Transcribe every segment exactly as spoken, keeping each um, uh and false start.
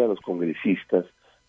pidiéndole a los congresistas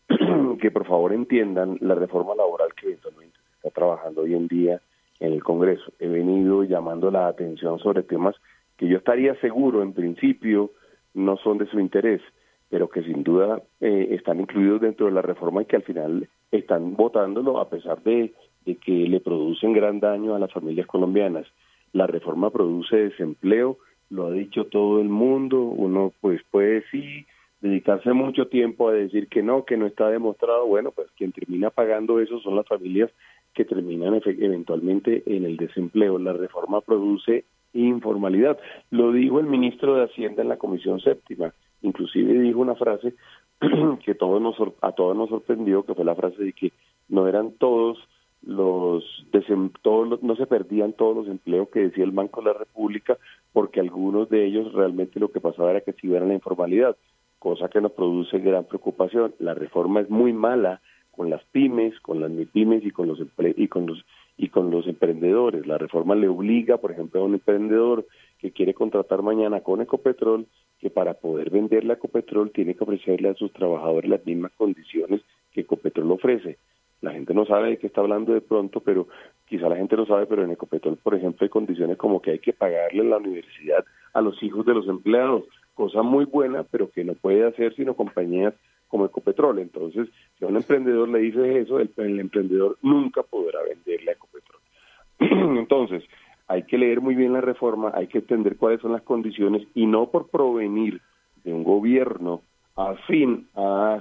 que por favor entiendan la reforma laboral que eventualmente se está trabajando hoy en día en el Congreso. He venido llamando la atención sobre temas que yo estaría seguro en principio no son de su interés, pero que sin duda eh, están incluidos dentro de la reforma y que al final están votándolo a pesar de, de que le producen gran daño a las familias colombianas. La reforma produce desempleo, lo ha dicho todo el mundo, uno pues puede sí dedicarse mucho tiempo a decir que no, que no está demostrado. Bueno, pues quien termina pagando eso son las familias que terminan eventualmente en el desempleo. La reforma produce informalidad. Lo dijo el ministro de Hacienda en la Comisión Séptima. Inclusive dijo una frase que todos nos, a todos nos sorprendió, que fue la frase de que no eran todos los, desem, todos los, no se perdían todos los empleos que decía el Banco de la República, porque algunos de ellos realmente lo que pasaba era que se iban a la informalidad, cosa que nos produce gran preocupación. La reforma es muy mala con las pymes, con las MIPYMES y con los empre, y con los y con los emprendedores. La reforma le obliga, por ejemplo, a un emprendedor que quiere contratar mañana con Ecopetrol, que para poder venderle a Ecopetrol tiene que ofrecerle a sus trabajadores las mismas condiciones que Ecopetrol ofrece. La gente no sabe de qué está hablando de pronto, pero quizá la gente lo sabe, pero en Ecopetrol, por ejemplo, hay condiciones como que hay que pagarle en la universidad a los hijos de los empleados, cosa muy buena, pero que no puede hacer sino compañías como Ecopetrol. Entonces, si a un emprendedor le dices eso, el, el emprendedor nunca podrá venderle a Ecopetrol. Entonces, hay que leer muy bien la reforma, hay que entender cuáles son las condiciones y no por provenir de un gobierno afín a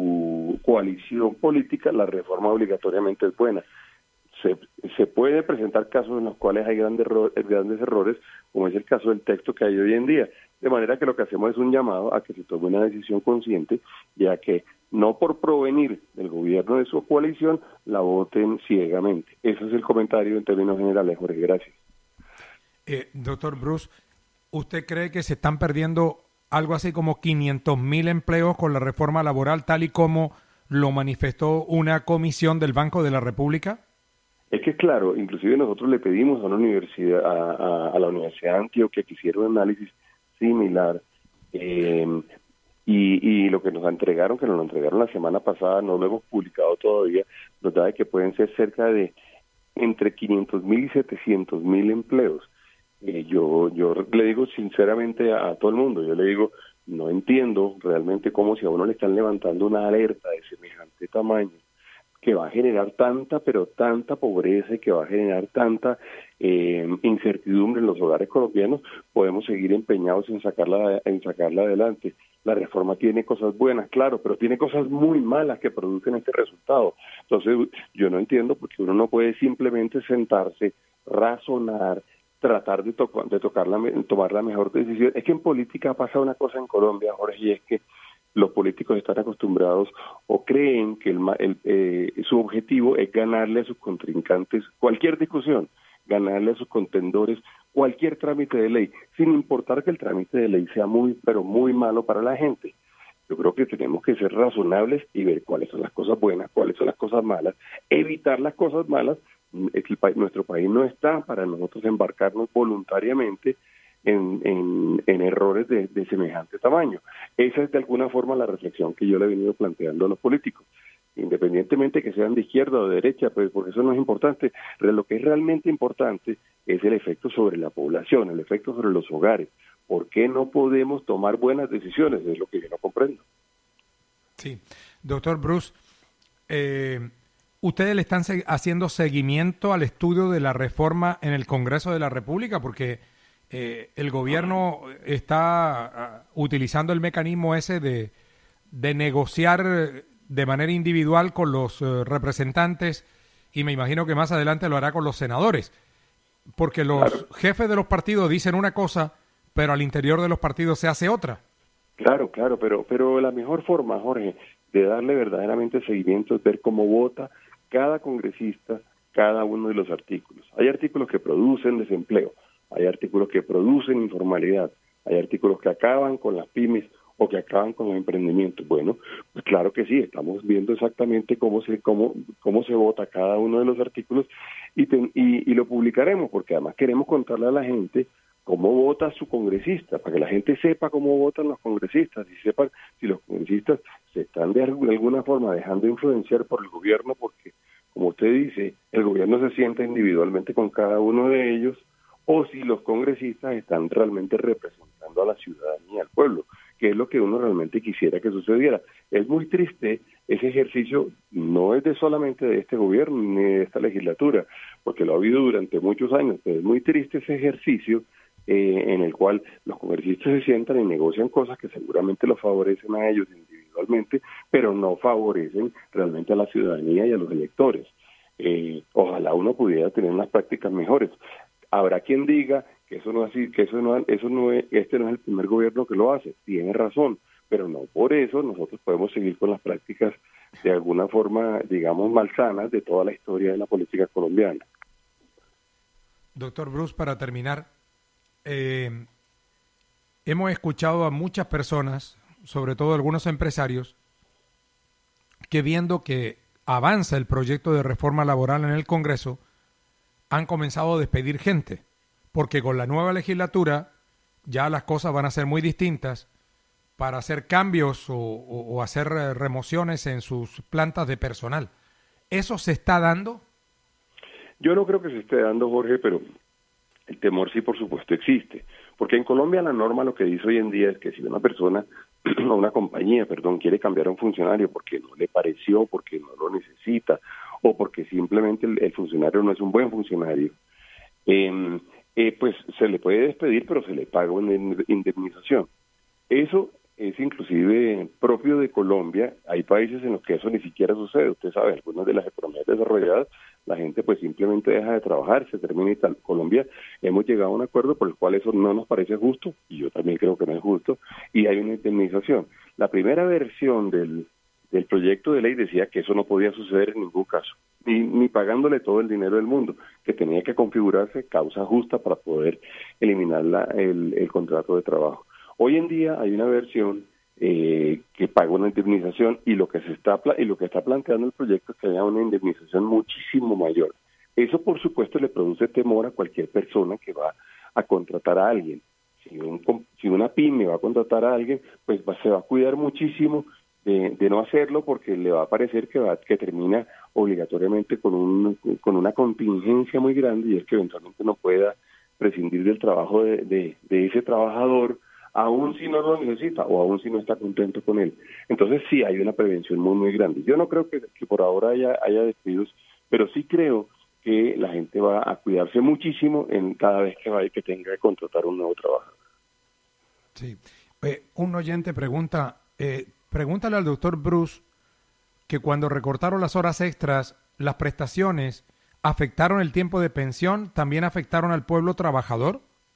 su coalición política, la reforma obligatoriamente es buena. Se, se puede presentar casos en los cuales hay grandes, grandes errores, como es el caso del texto que hay hoy en día. De manera que lo que hacemos es un llamado a que se tome una decisión consciente y a que no por provenir del gobierno de su coalición la voten ciegamente. Ese es el comentario en términos generales, Jorge. Gracias. Eh, doctor Bruce, ¿usted cree que se están perdiendo algo así como quinientos mil empleos con la reforma laboral, tal y como lo manifestó una comisión del Banco de la República? Es que claro, inclusive nosotros le pedimos a una universidad, a, a, a la Universidad de Antioquia que hiciera un análisis similar, eh, y, y lo que nos entregaron, que nos lo entregaron la semana pasada, no lo hemos publicado todavía, nos da de que pueden ser cerca de entre quinientos mil y setecientos mil empleos. Eh, yo yo le digo sinceramente a, a todo el mundo, yo le digo, no entiendo realmente cómo si a uno le están levantando una alerta de semejante tamaño, que va a generar tanta, pero tanta pobreza y que va a generar tanta eh, incertidumbre en los hogares colombianos, podemos seguir empeñados en sacarla, en sacarla adelante. La reforma tiene cosas buenas, claro, pero tiene cosas muy malas que producen este resultado. Entonces, yo no entiendo por qué uno no puede simplemente sentarse, razonar, tratar de, to de tocar la, tomar la mejor decisión. Es que en política pasa una cosa en Colombia, Jorge, y es que los políticos están acostumbrados o creen que el, el, eh, su objetivo es ganarle a sus contrincantes cualquier discusión, ganarle a sus contendores cualquier trámite de ley, sin importar que el trámite de ley sea muy, pero muy malo para la gente. Yo creo que tenemos que ser razonables y ver cuáles son las cosas buenas, cuáles son las cosas malas, evitar las cosas malas. El, nuestro país no está para nosotros embarcarnos voluntariamente En, en, en errores de, de semejante tamaño. Esa es de alguna forma la reflexión que yo le he venido planteando a los políticos, independientemente que sean de izquierda o de derecha, pues porque eso no es importante. Pero lo que es realmente importante es el efecto sobre la población, el efecto sobre los hogares. ¿Por qué no podemos tomar buenas decisiones? Es lo que yo no comprendo. Sí, doctor Bruce, eh, ¿ustedes le están haciendo seguimiento al estudio de la reforma en el Congreso de la República? Porque Eh, el gobierno está uh, utilizando el mecanismo ese de, de negociar de manera individual con los uh, representantes y me imagino que más adelante lo hará con los senadores, porque los claro. jefes de los partidos dicen una cosa, pero al interior de los partidos se hace otra. Claro, claro, pero, pero la mejor forma, Jorge, de darle verdaderamente seguimiento es ver cómo vota cada congresista cada uno de los artículos. Hay artículos que producen desempleo, hay artículos que producen informalidad, hay artículos que acaban con las pymes o que acaban con los emprendimientos. Bueno, pues claro que sí, estamos viendo exactamente cómo se cómo cómo se vota cada uno de los artículos y, ten, y, y lo publicaremos, porque además queremos contarle a la gente cómo vota su congresista, para que la gente sepa cómo votan los congresistas y sepan si los congresistas se están de alguna forma dejando influenciar por el gobierno, porque, como usted dice, el gobierno se sienta individualmente con cada uno de ellos, o si los congresistas están realmente representando a la ciudadanía, al pueblo, que es lo que uno realmente quisiera que sucediera. Es muy triste ese ejercicio, no es de solamente de este gobierno ni de esta legislatura, porque lo ha habido durante muchos años, pero es muy triste ese ejercicio eh, en el cual los congresistas se sientan y negocian cosas que seguramente los favorecen a ellos individualmente, pero no favorecen realmente a la ciudadanía y a los electores. Eh, ojalá uno pudiera tener unas prácticas mejores. Habrá quien diga que eso no así, que eso no, eso no es, este no es el primer gobierno que lo hace. Tiene razón, pero no por eso nosotros podemos seguir con las prácticas de alguna forma, digamos, malsanas de toda la historia de la política colombiana. Doctor Bruce, para terminar, eh, hemos escuchado a muchas personas, sobre todo algunos empresarios, que viendo que avanza el proyecto de reforma laboral en el Congreso, han comenzado a despedir gente, porque con la nueva legislatura ya las cosas van a ser muy distintas para hacer cambios o, o, o hacer remociones en sus plantas de personal. ¿Eso se está dando? Yo no creo que se esté dando, Jorge, pero el temor sí, por supuesto, existe. Porque en Colombia la norma lo que dice hoy en día es que si una persona o una compañía, perdón, quiere cambiar a un funcionario porque no le pareció, porque no lo necesita, o porque simplemente el, el funcionario no es un buen funcionario, eh, eh, pues se le puede despedir, pero se le paga una indemnización. Eso es inclusive propio de Colombia. Hay países en los que eso ni siquiera sucede. Usted sabe, algunas de las economías desarrolladas, la gente pues simplemente deja de trabajar, se termina y tal. Colombia hemos llegado a un acuerdo por el cual eso no nos parece justo, y yo también creo que no es justo, y hay una indemnización. La primera versión del, del proyecto de ley decía que eso no podía suceder en ningún caso, ni, ni pagándole todo el dinero del mundo, que tenía que configurarse causa justa para poder eliminar la, el, el contrato de trabajo. Hoy en día hay una versión eh, que paga una indemnización, y lo que se está y lo que está planteando el proyecto es que haya una indemnización muchísimo mayor. Eso, por supuesto, le produce temor a cualquier persona que va a contratar a alguien. Si, un, si una pyme va a contratar a alguien, pues va, se va a cuidar muchísimo de, de no hacerlo, porque le va a parecer que va que termina obligatoriamente con un con una contingencia muy grande, y es que eventualmente no pueda prescindir del trabajo de, de, de ese trabajador, aún si no lo necesita o aún si no está contento con él. Entonces sí hay una prevención muy muy grande. Yo no creo que, que por ahora haya, haya despidos, pero sí creo que la gente va a cuidarse muchísimo en cada vez que vaya que tenga que contratar un nuevo trabajador. Sí. Eh, un oyente pregunta, eh, pregúntale al doctor Bruce que cuando recortaron las horas extras, las prestaciones afectaron el tiempo de pensión, ¿también afectaron al pueblo trabajador?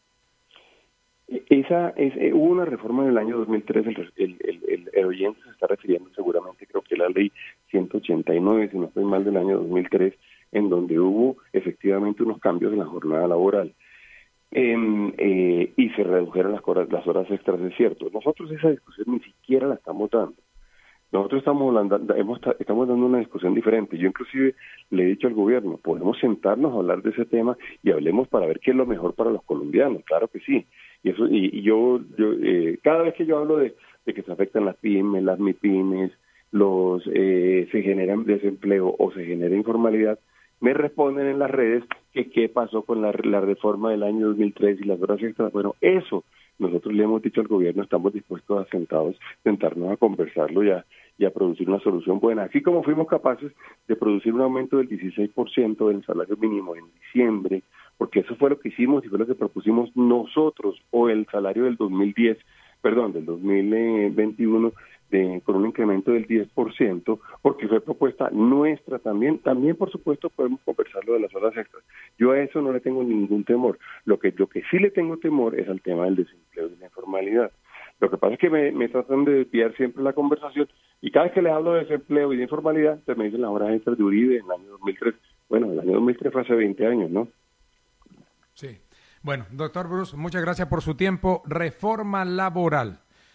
Esa es, eh, hubo una reforma en el año dos mil tres, el, el, el, el, el oyente se está refiriendo seguramente, creo que la ley ciento ochenta y nueve, si no estoy mal, del año dos mil tres, en donde hubo efectivamente unos cambios en la jornada laboral eh, eh, y se redujeron las horas, las horas extras, es cierto. Nosotros esa discusión ni siquiera la estamos dando. Nosotros estamos hablando, hemos, estamos dando una discusión diferente. Yo inclusive le he dicho al gobierno, podemos sentarnos a hablar de ese tema y hablemos para ver qué es lo mejor para los colombianos, claro que sí. Y eso y, y yo, yo eh, cada vez que yo hablo de, de que se afectan las pymes, las mipymes, los eh, se genera desempleo o se genera informalidad, me responden en las redes que qué pasó con la, la reforma del año dos mil tres y las horas extras. Bueno, eso nosotros le hemos dicho al gobierno, estamos dispuestos a sentados, sentarnos a conversarlo ya y a producir una solución buena. Así como fuimos capaces de producir un aumento del dieciséis por ciento del salario mínimo en diciembre, porque eso fue lo que hicimos y fue lo que propusimos nosotros, o el salario del dos mil diez, perdón, del dos mil veintiuno, de, con un incremento del diez por ciento, porque fue propuesta nuestra también. También, por supuesto, podemos conversar lo de las horas extras. Yo a eso no le tengo ningún temor. Lo que, lo que sí le tengo temor es al tema del desempleo y la informalidad. Lo que pasa es que me, me tratan de desviar siempre la conversación, y cada vez que les hablo de desempleo y de informalidad, pues me dicen las horas extras de Uribe en el año dos mil tres. Bueno, el año dos mil tres fue hace veinte años, ¿no? Sí. Bueno, doctor Bruce, muchas gracias por su tiempo. Reforma laboral.